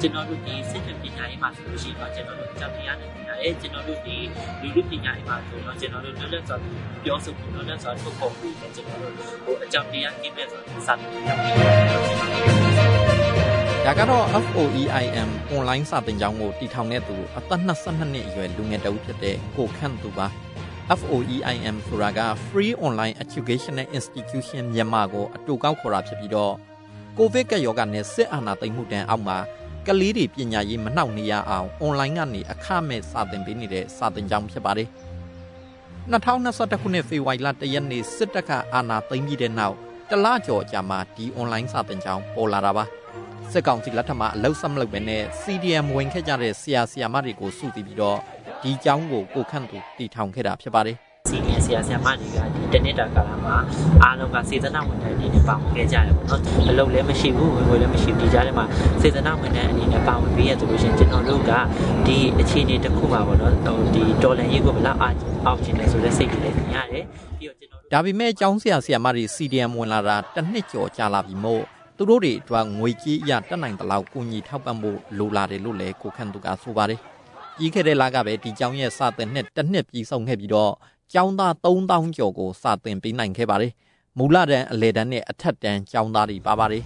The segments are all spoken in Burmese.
ကျွန်တော်တို့ဒီစစ်တပ်ပညာရေးမှာဆိုလို့ရှိရင်တော့ကျွန်တော်တို့အကြောင်းတရားနဲ့ပညာရေးကျွန်တော်တို့ဒီလူလူပညာရေးမှာဆိုတော့ကျွန်တော်တို့လွတ်လပ်စွာပြောဆိုပြီးလွတ်လပ်စွာထုတ်ဖော်ပြီးလည်းကျွန်တော်တို့အကြောင်းတရားကိမဲ့ဆိုစာပေရပါတယ်ဒါကတော့ FOEIM online စာသင်ကျောင်းကိုတည်ထောင်တဲ့သူအသက်22နှစ်အရွယ်လူငယ်တဦးဖြစ်တဲ့ကိုခန့်သူပါ FOEIM ဆိုတာက Free Online Educational Institution မြန်မာကိုအတူကောက်ခေါ်တာဖြစ်ပြီးတော့ကိုဗစ်ကပ်ရောဂါနဲ့စစ်အာဏာသိမ်းမှုတန်းအောက်မှာကလေးတွေပညာရေးမနှောင့်နှေးရအောင် online ကနေအခမဲ့စာသင်ပေးနေတဲ့စာသင်ကျောင်းဖြစ်ပါတယ်2021ခုနှစ်ဖေဖော်ဝါရီလ1ရက်နေ့စစ်တပ်ကအာဏာသိမ်းပြီးတဲ့နောက်တလကျော်ကြာမှဒီ online စာသင်ကျောင်းပေါ်လာတာပါစစ်ကောင်စီလက်ထက်မှာအလုပ်ဆက်မလုပ်ဘဲနဲ့ CDM ဝင်ခဲ့ကြတဲ့ဆရာမတွေကိုစုတည်ပြီးတော့ဒီကျောင်းကိုကိုခန့်သူတည်ထောင်ခဲ့တာဖြစ်ပါတယ် CDM ဆရာမတွေကဒီတနေ့တာကာလမှာအားလုံးကစေတနာဝန်ထမ်းအနေနဲ့ပါဝင်ခဲ့ကြတယ်ပေါ့နော်အလုပ်လည်းမရှိဘူးဝင်လည်းမရှိဘူးဒီကြားထဲမှာစေတနာဝန်ထမ်းအနေနဲ့ပါဝင်ပြီးရဆိုလို့ရှိရင်ကျွန်တော်တို့ကဒီအခြေအနေတစ်ခုမှာပေါ့နော်ဒီတော်လန်ရေးကိုဘယ်လောက်အောက်ချင်လဲဆိုတဲ့စိတ်တွေလည်းမြင်ရတယ်ပြီးတော့ကျွန်တော်တို့ဒါပေမဲ့ကျောင်းဆရာမတွေ CDM ဝင်လာတာတစ်နှစ်ကျော်ကြာလာပြီမို့သူတို့တွေအတွက်ငွေကြေးအရတက်နိုင်တဲ့လောက်ကိုညီထောက်ပံ့ဖို့လိုလာတယ်လို့လည်းကိုခန့်သူကဆိုပါတယ်ပြီးခဲ့တဲ့လကပဲဒီကျောင်းရဲ့စာသင်နှစ်တစ်နှစ်ပြီးဆုံးခဲ့ပြီးတော့ကျောင်းသား3000ကျော်ကိုစာသင်ပေးနိုင်ခဲ့ပါတယ်မူလတန်းအလယ်တန်းနဲ့အထက်တန်းကျောင်းသားတွေပါပါတယ်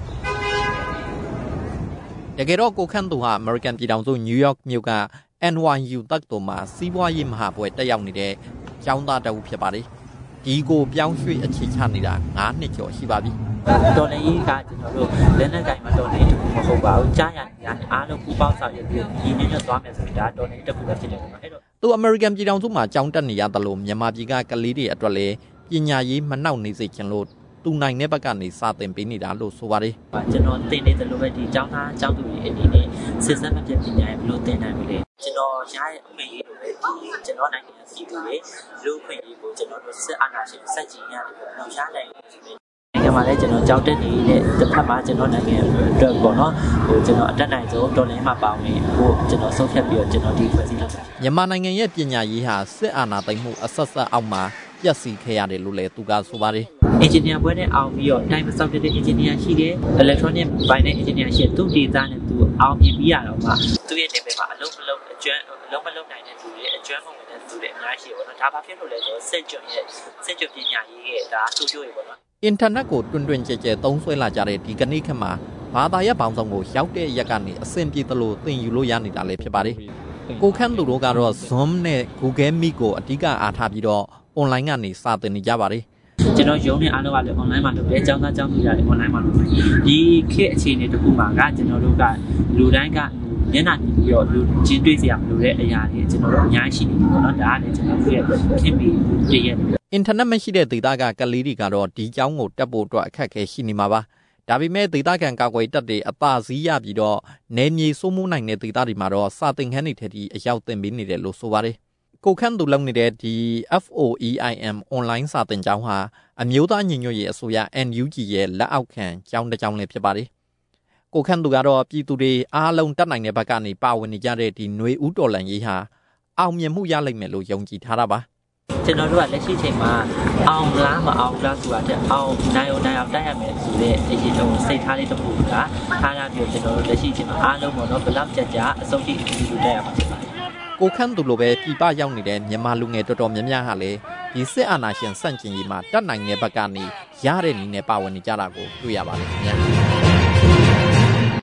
တကယ်တော့ကိုခန့်သူဟာ American ပြည်ထောင်စု New York မြို့က NYU တက္ကသိုလ်မှာစီးပွားရေးမဟာဘွဲ့တက်ရောက်နေတဲ့ကျောင်းသားတဦးဖြစ်ပါတယ်ဒီကိုပြောင်းရွှေ့အခြေချနေတာ9နှစ်ကျော်ရှိပါပြီတော်လည်းကြီးကကျွန်တော်တို့လက်နက်ကင်မှာတော်လည်းတခုမဟုတ်ပါဘူးကြားရနေရတယ်အားလုံးပူပေါင်းဆောင်ရွက်ပြီးညီညွတ်ညွတ်သွားမယ်ဆိုရင်ဒါတော်လည်းတခုပဲဖြစ်တယ်ပေါ့နော်အဲ့တော့သူ American ပြည်ထောင်စုမှာကျောင်းတက်နေရတယ်လို့မြန်မာပြည်ကကလေးတွေအတွက်လည်းပညာရေးမနှောင့်နှေးစေချင်လို့သူနိုင်တဲ့ဘက်ကနေစာသင်ပေးနေတာလို့ဆိုပါတယ်ကျွန်တော်သင်နေတယ်လို့ပဲဒီကျောင်းသားကျောင်းသူတွေအနေနဲ့စစ်စက်မပြတ်ပညာရေးဘယ်လိုသင်နိုင်မလဲကျွန်တော်ရရဲ့အခွင့်အရေးတွေပဲဒီကျွန်တော်နိုင်ငံပြည်သူတွေလူခွင့်ရေးကိုကျွန်တော်တို့စစ်အာဏာရှင်စက်ကြီးရတယ်ပေါ့နော်ရနိုင်တယ်ဆိုပြီးနိုင်ငံမှာလည်းကျွန်တော်ကြောက်တက်နေတဲ့တစ်ဖက်မှာကျွန်တော်နိုင်ငံအတွက်ပေါ့နော်ကျွန်တော်အတက်နိုင်ဆုံးတော်လိုင်းမှာပါဝင်ဖို့ကျွန်တော်ဆုံးဖြတ်ပြီးတော့ကျွန်တော်ဒီဖွဲ့စည်းလုပ်တာမြန်မာနိုင်ငံရဲ့ပညာရေးဟာစစ်အာဏာသိမ်းမှုအဆက်ဆက်အောက်မှာပျက်စီးခဲ့ရတယ်လို့လည်းသူကဆိုပါတယ်အင်ဂျင်နီယာဘွဲနဲ့အောင်ပြီးတော့တိုင်းမစောက်တဲ့အင်ဂျင်နီယာရှိတယ် electronic ဘိုင်းနဲ့အင်ဂျင်နီယာရှိသူ့ဒေတာနဲ့သူအောင်မြင်ပြီးရတော့မှသူ့ရဲ့နေပယ်မှာအလုံးမလုံးနိုင်တဲ့သူတွေအကျွမ်းမဝင်တဲ့သူတွေအများကြီးပေါ့နော်ဒါဘာဖြစ်လို့လဲဆိုတော့စစ်ကြုံပညာရေးရဲ့ဒါဆိုးကျိုးတွေပေါ့နော်အင်တာနက်ကိုတွင်တွင်ကျဲကျဲသုံးစွဲလာကြတဲ့ဒီကနေ့ခက်မှာဘာသာရပ်ပေါင်းစုံကိုရောက်တဲ့ရက်ကနေအဆင်ပြေသလိုသင်ယူလို့ရနေတာလည်းဖြစ်ပါတယ်ကိုခန့်သူတို့ကတော့ Zoom နဲ့ Google Meet ကိုအဓိကအားထားပြီးတော့ online ကနေစာသင်နေကြပါတယ်ကျွန်တော်ရုံးနဲ့အားလုံးကလည်း online မှာလုပ်တယ်ကျောင်းသားကျောင်းသူတွေလည်း online မှာလုပ်တယ်ဒီခေတ်အခြေအနေတစ်ခုမှာကကျွန်တော်တို့ကလူတိုင်းကမျက်နှာကြည့်ပြီးတော့လူချင်းတွေ့စရာမလိုတဲ့အရာတွေကျွန်တော်တို့အများကြီးရှိနေတယ်ပေါ့နော်ဒါကလည်းကျွန်တော်တို့ရဲ့ခင်ပြီးတည်ရတယ်အင်တာနက်မရှိတဲ့ဒေသကလေးတွေကတော့ဒီကျောင်းကိုတက်ဖို့အတွက်အခက်အခဲရှိနေမှာပါဒါပေမဲ့ဒေသခံကာကွယ်တပ်တွေအသာစီးရပြီးတော့နယ်မြေစိုးမိုးနိုင်တဲ့ဒေသတွေမှာတော့စာသင်ခန်းတွေထက်ဒီအရောက်သင်ပေးနေတယ်လို့ဆိုပါတယ်ကိုခန့်သူလုပ်နေတဲ့ဒီ FOEIM online စာသင်ကျောင်းဟာအမျိုးသားညီညွတ်ရေးအစိုးရ NUG ရဲ့လက်အောက်ခံကျောင်းတစ်ကျောင်းလည်းဖြစ်ပါတယ်ကိုခန့်သူကတော့ပြည်သူတွေအားလုံးတက်နိုင်တဲ့ဘက်ကနေပါဝင်နေကြတဲ့ဒီຫນွေဦးတော်လှန်ရေးဟာအောင်မြင်မှုရလိမ့်မယ်လို့ယုံကြည်ထားတာပါကျွန်တော်တို့ကလက်ရှိချိန်မှာအောင်လားမအောင်လားဆိုတာတဲ့အောင်နိုင်အောင်တိုက်ရမယ်ဆိုတဲ့အရေးဆုံးစိတ်ထားလေးတစ်ခုကထားရပြီးကျွန်တော်တို့လက်ရှိချိန်မှာအားလုံးပေါ့နော်ဘလောက်ကြကြအစုံတိအတူတူတိုက်ရမှာဖြစ်ပါတယ်ကိုခန့်သူလိုပဲပြည်ပရောက်နေတဲ့မြန်မာလူငယ်တော်တော်များများဟာလည်းဒီစစ်အာဏာရှင်ဆန့်ကျင်ရေးမှာတက်နိုင်တဲ့ဘက်ကနေရတဲ့နည်းနဲ့ပါဝင်နေကြတာကိုတွေ့ရပါတယ်ခင်ဗျာ